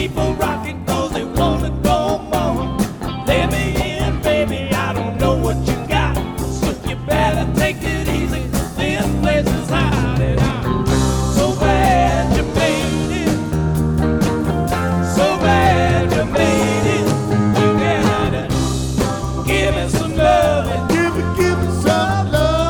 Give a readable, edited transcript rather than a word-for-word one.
people rocking 'cause they wanna go more. Let me in, baby, I don't know what you got, so you better take it